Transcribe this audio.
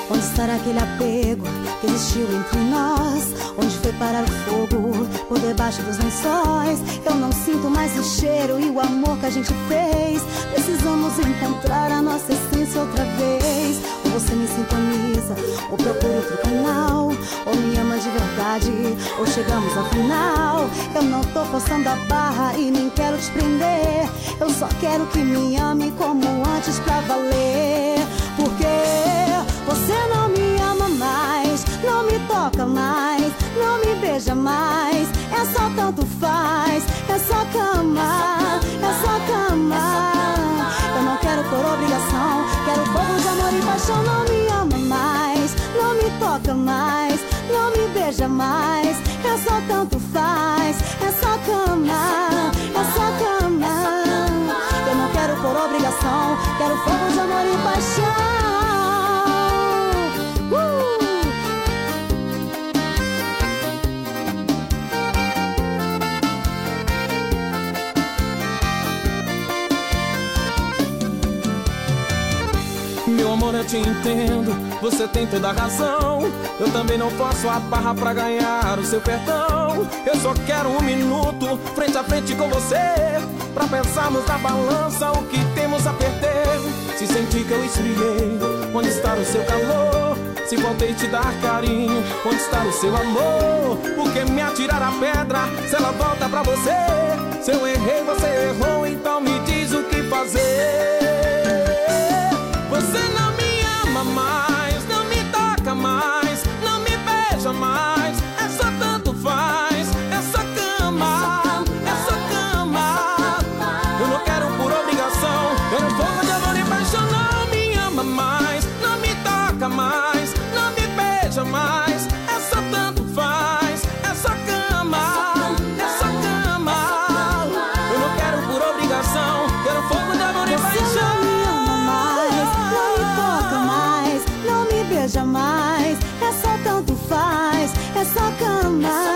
Onde estará aquele apego que existiu entre nós? Onde foi parar o fogo por debaixo dos lençóis? Eu não sinto mais o cheiro e o amor que a gente fez. Precisamos encontrar a nossa essência outra vez. Ou você me sintoniza, ou procura outro canal, ou me ama de verdade, ou chegamos ao final. Eu não tô forçando a barra e nem quero te prender. Eu só quero que me ame como antes pra valer. Porque você não me ama mais, não me toca mais, não me beija mais. É só tanto faz, é só cama, é só cama. Eu não quero por obrigação, quero fogo de amor e paixão. Não me ama mais, não me toca mais, não me beija mais. É só tanto faz, é só cama, é só cama. Eu não quero por obrigação, quero fogo de amor e paixão. Meu amor, eu te entendo, você tem toda a razão. Eu também não forço a barra pra ganhar o seu perdão. Eu só quero um minuto, frente a frente com você, pra pensarmos na balança o que temos a perder. Se sentir que eu esfriei, onde está o seu calor? Se faltei te dar carinho, onde está o seu amor? Por que me atirar a pedra, se ela volta pra você? Se eu errei, você errou, então me diz o que fazer. Você não me ama mais, não me toca mais, não me beija mais. É só tanto faz, é só cama, é só cama. Eu não quero por obrigação, quero fogo de amor e paixão. Não me ama mais, não me toca mais, não me beija mais. É só tanto faz, é só cama, é só cama. Eu não quero por obrigação, quero fogo de amor e paixão. Beija mais, é só tanto faz, é só cama.